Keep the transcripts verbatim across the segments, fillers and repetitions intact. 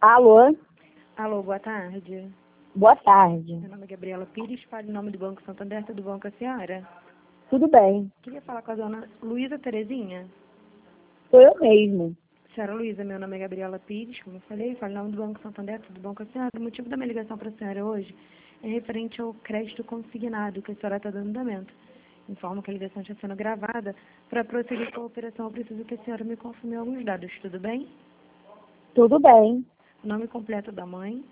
Alô? Alô, boa tarde. Boa tarde. Meu nome é Gabriela Pires, falo em nome do Banco Santander, tudo bom com a senhora? Tudo bem. Queria falar com a dona Luísa Terezinha. Sou eu mesmo. Senhora Luísa, meu nome é Gabriela Pires, como eu falei, falo em nome do Banco Santander, tudo bom com a senhora? O motivo da minha ligação para a senhora hoje é referente ao crédito consignado que a senhora está dando andamento. Informo que a ligação está sendo gravada. Para prosseguir com a operação, eu preciso que a senhora me confirme alguns dados, tudo bem? Tudo bem. O nome completo da mãe,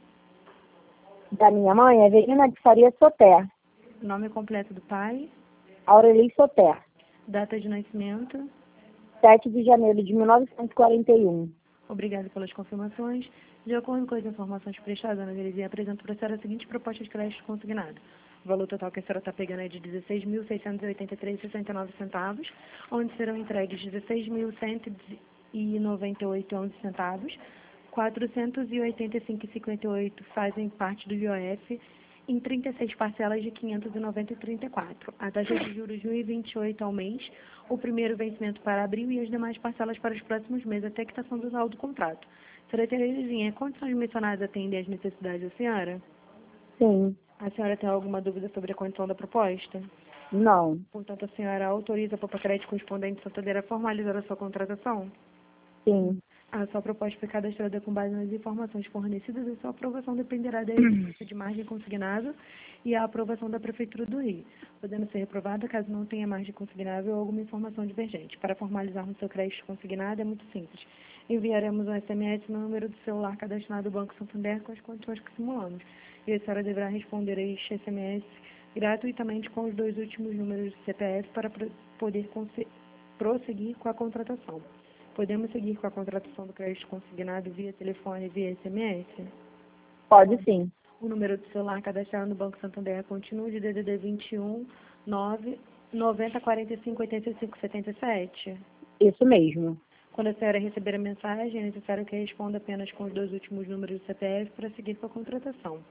Da minha mãe, Evelina de Faria Soter. o nome completo do pai, Aureli Soter. data de nascimento. sete de janeiro de mil novecentos e quarenta e um. Obrigada pelas confirmações. De acordo com as informações prestadas, Ana Terezinha apresenta para a senhora a seguinte proposta de crédito consignado. O valor total que a senhora está pegando é de dezesseis mil seiscentos e oitenta e três reais e sessenta e nove centavos, onde serão entregues dezesseis mil cento e noventa e oito reais e onze centavos, quatrocentos e oitenta e cinco reais e cinquenta e oito centavos fazem parte do I O F, em trinta e seis parcelas de quinhentos e noventa reais e trinta e quatro centavos. A taxa de juros de um vírgula vinte e oito ao mês, o primeiro vencimento para abril e as demais parcelas para os próximos meses, até a quitação do saldo do contrato. Senhora Terezinha, condições mencionadas atendem às necessidades da senhora? Sim. A senhora tem alguma dúvida sobre a condição da proposta? Não. Portanto, a senhora autoriza a Popacred correspondente Santander a formalizar a sua contratação? Sim. A sua proposta foi cadastrada com base nas informações fornecidas e sua aprovação dependerá da existência de margem consignável e a aprovação da Prefeitura do Rio, podendo ser reprovada caso não tenha margem consignável ou alguma informação divergente. Para formalizarmos seu crédito consignado é muito simples. Enviaremos um S M S no número do celular cadastrado do Banco Santander com as condições que simulamos. E a senhora deverá responder a este S M S gratuitamente com os dois últimos números do C P F para poder prosseguir com a contratação. Podemos seguir com a contratação do crédito consignado via telefone e via S M S? Pode sim. O número do celular cadastrado no Banco Santander continua de D D D vinte e um, nove, noventa, quarenta e cinco, oitenta e cinco, setenta e sete? Isso mesmo. Quando a senhora receber a mensagem, é necessário que responda apenas com os dois últimos números do C P F para seguir com a contratação.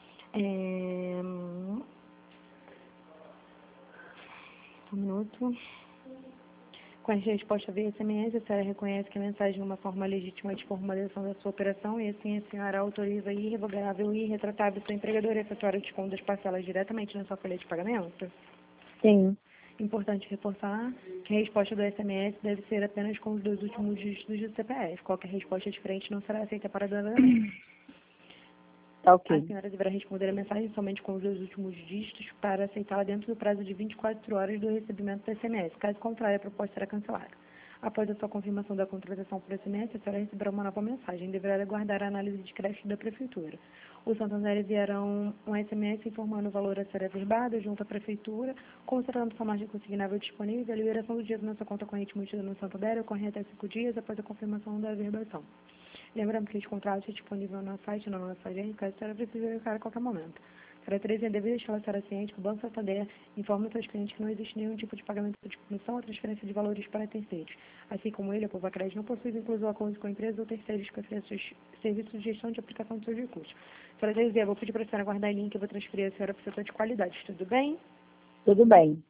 É... Um minuto. Com a resposta via S M S, a senhora reconhece que a mensagem é uma forma legítima de formalização da sua operação e assim a senhora autoriza irrevogável e irretratável seu empregador a efetuar o desconto das parcelas diretamente na sua folha de pagamento? Sim. Importante reforçar que a resposta do S M S deve ser apenas com os dois últimos dígitos do C P F. Qualquer resposta diferente não será aceita para andamento. Tá A ok. senhora deverá responder a mensagem somente com os dois últimos dígitos para aceitá-la dentro do prazo de vinte e quatro horas do recebimento do S M S. Caso contrário, a proposta será cancelada. Após a sua confirmação da contratação por S M S, a senhora receberá uma nova mensagem. Deverá aguardar a análise de crédito da Prefeitura. O Santander enviará um, um S M S informando o valor a ser averbado junto à Prefeitura, considerando sua margem consignável disponível. A liberação do dinheiro na sua conta corrente mantida no Santander ocorre até cinco dias após a confirmação da averbação. Lembrando que este contrato é disponível no site, na nossa agência, caso a senhora precise verificar a qualquer momento. A senhora Terezinha deve deixar a senhora ciente que o Banco Santander informa aos seus clientes que não existe nenhum tipo de pagamento de comissão ou transferência de valores para terceiros. Assim como ele, a Popacred não possui incluso acordos com empresas ou terceiros que ofereçam serviços de gestão de aplicação de seus recursos. A senhora Terezinha, vou pedir para a senhora guardar em link e vou transferir a senhora para o setor de qualidade. Tudo bem? Tudo bem.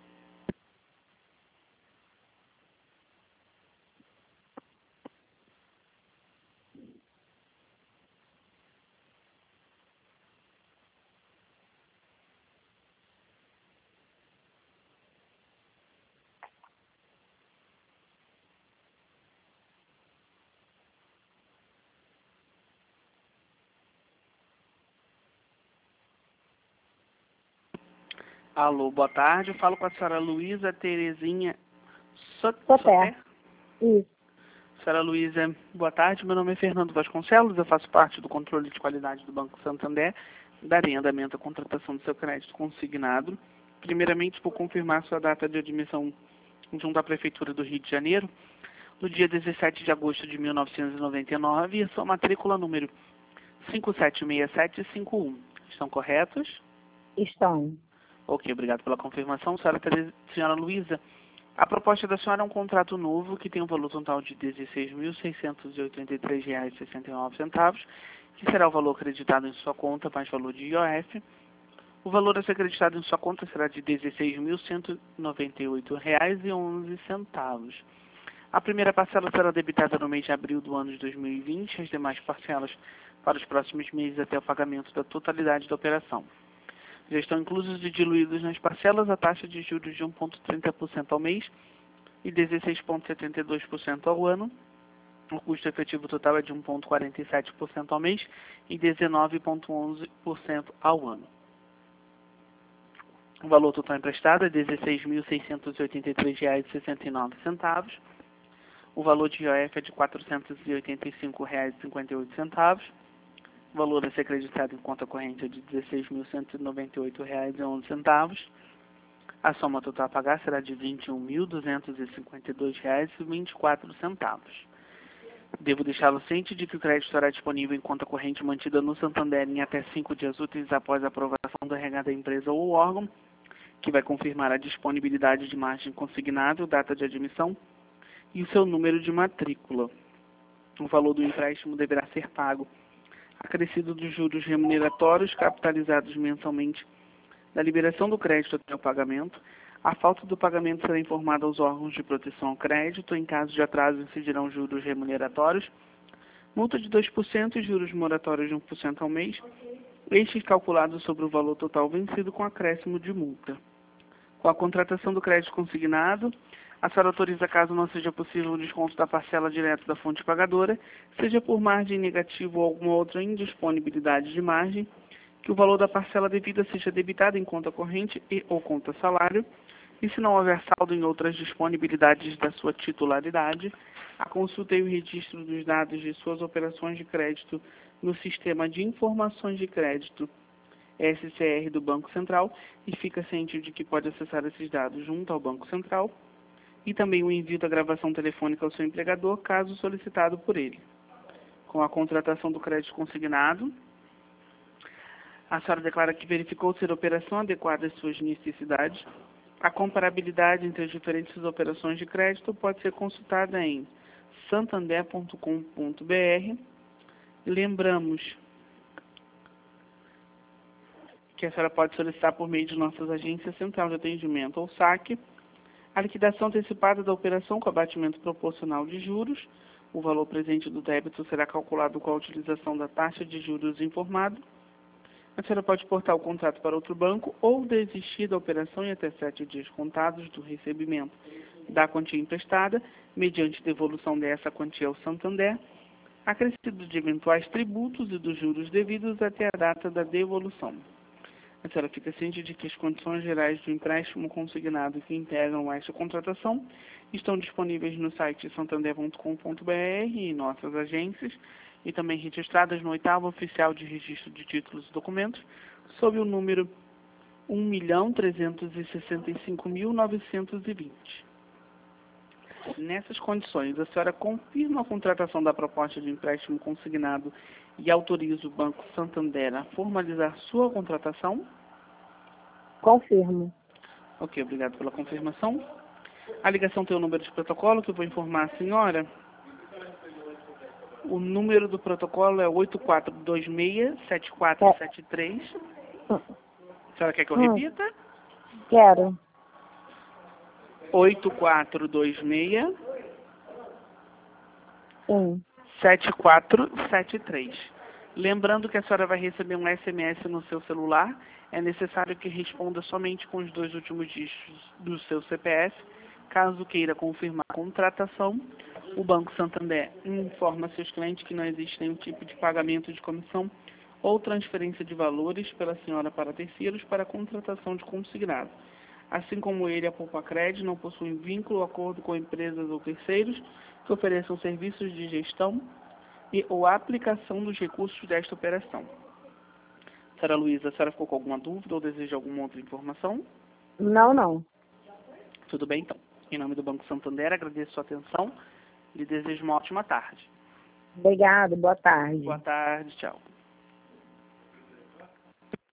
Alô, boa tarde. Eu falo com a senhora Luísa Terezinha Sot- Soter. Soter. Isso. Senhora Luísa, boa tarde. Meu nome é Fernando Vasconcelos. Eu faço parte do controle de qualidade do Banco Santander. Darei andamento à contratação do seu crédito consignado. Primeiramente, vou confirmar sua data de admissão junto à Prefeitura do Rio de Janeiro, no dia dezessete de agosto de mil novecentos e noventa e nove, e a sua matrícula número cinco sete seis sete cinco um. Estão corretos? Estão. Ok, obrigado pela confirmação. Senhora, Tereza, senhora Luísa, a proposta da senhora é um contrato novo que tem um valor total de dezesseis mil seiscentos e oitenta e três reais e sessenta e nove centavos, que será o valor acreditado em sua conta mais valor de I O F. O valor a ser acreditado em sua conta será de dezesseis mil cento e noventa e oito reais e onze centavos. A primeira parcela será debitada no mês de abril do ano de dois mil e vinte, as demais parcelas para os próximos meses até o pagamento da totalidade da operação. Já estão inclusos e diluídos nas parcelas a taxa de juros de um vírgula trinta por cento ao mês e dezesseis vírgula setenta e dois por cento ao ano. O custo efetivo total é de um vírgula quarenta e sete por cento ao mês e dezenove vírgula onze por cento ao ano. O valor total emprestado é dezesseis mil seiscentos e oitenta e três reais e sessenta e nove centavos. O valor de I O F é de quatrocentos e oitenta e cinco reais e cinquenta e oito centavos. O valor a ser acreditado em conta corrente é de dezesseis mil cento e noventa e oito reais e onze centavos. A soma total a pagar será de vinte e um mil duzentos e cinquenta e dois reais e vinte e quatro centavos. Devo deixá-lo ciente de que o crédito estará disponível em conta corrente mantida no Santander em até cinco dias úteis após a aprovação do R H da empresa ou órgão, que vai confirmar a disponibilidade de margem consignável, data de admissão e o seu número de matrícula. O valor do empréstimo deverá ser pago, acrescido dos juros remuneratórios capitalizados mensalmente da liberação do crédito até o pagamento. A falta do pagamento será informada aos órgãos de proteção ao crédito. Em caso de atraso, incidirão juros remuneratórios, multa de dois por cento e juros moratórios de um por cento ao mês, estes calculados sobre o valor total vencido com acréscimo de multa. Com a contratação do crédito consignado, a senhora autoriza, caso não seja possível o desconto da parcela direto da fonte pagadora, seja por margem negativa ou alguma outra indisponibilidade de margem, que o valor da parcela devida seja debitado em conta corrente e ou conta salário, e se não houver saldo em outras disponibilidades da sua titularidade, a consulta e o registro dos dados de suas operações de crédito no Sistema de Informações de Crédito, S C R do Banco Central, e fica ciente de que pode acessar esses dados junto ao Banco Central, e também o envio da gravação telefônica ao seu empregador, caso solicitado por ele. Com a contratação do crédito consignado, a senhora declara que verificou ser a operação adequada às suas necessidades. A comparabilidade entre as diferentes operações de crédito pode ser consultada em santander ponto com ponto br. Lembramos que a senhora pode solicitar por meio de nossas agências Central de Atendimento ou SAC a liquidação antecipada da operação com abatimento proporcional de juros. O valor presente do débito será calculado com a utilização da taxa de juros informada. A senhora pode portar o contrato para outro banco ou desistir da operação em até sete dias contados do recebimento da quantia emprestada, mediante devolução dessa quantia ao Santander, acrescido de eventuais tributos e dos juros devidos até a data da devolução. A senhora fica ciente de que as condições gerais do empréstimo consignado que integram esta contratação estão disponíveis no site santander ponto com ponto br e em nossas agências, e também registradas no oitavo Oficial de Registro de Títulos e Documentos, sob o número um milhão trezentos e sessenta e cinco mil novecentos e vinte. Nessas condições, a senhora confirma a contratação da proposta de empréstimo consignado e autoriza o Banco Santander a formalizar sua contratação? Confirmo. Ok, obrigado pela confirmação. A ligação tem o número de protocolo que eu vou informar a senhora. O número do protocolo é oito quatro dois seis, sete quatro sete três. Hum. A senhora quer que eu Hum. repita? Quero. oito quatro dois seis, Sim. sete quatro sete três. Lembrando que a senhora vai receber um S M S no seu celular. É necessário que responda somente com os dois últimos dígitos do seu C P F. Caso queira confirmar a contratação, o Banco Santander informa seus clientes que não existe nenhum tipo de pagamento de comissão ou transferência de valores pela senhora para terceiros para a contratação de consignado. Assim como ele, a Poupacred não possuem vínculo ou acordo com empresas ou terceiros que ofereçam serviços de gestão e ou aplicação dos recursos desta operação. Senhora Luísa, a senhora ficou com alguma dúvida ou deseja alguma outra informação? Não, não. Tudo bem, então. Em nome do Banco Santander, agradeço a sua atenção e lhe desejo uma ótima tarde. Obrigado, boa tarde. Boa tarde, tchau.